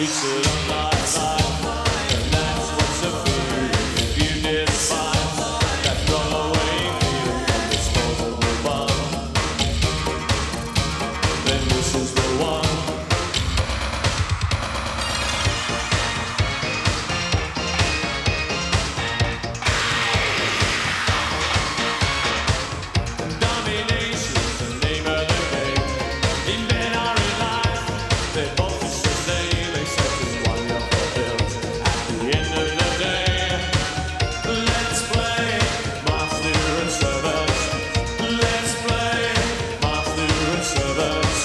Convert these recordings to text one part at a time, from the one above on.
It's a long life, and that's what's appealing. If you despise that throwaway feeling of disposable bomb, then this is the one. Domination's the name of the game. In bed or in life, they both is the same, except it's one you're fulfilled. At the end of the day, let's play master and servant. Let's play master and servant.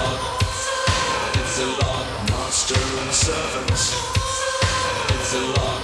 Master and servants, it's a lot.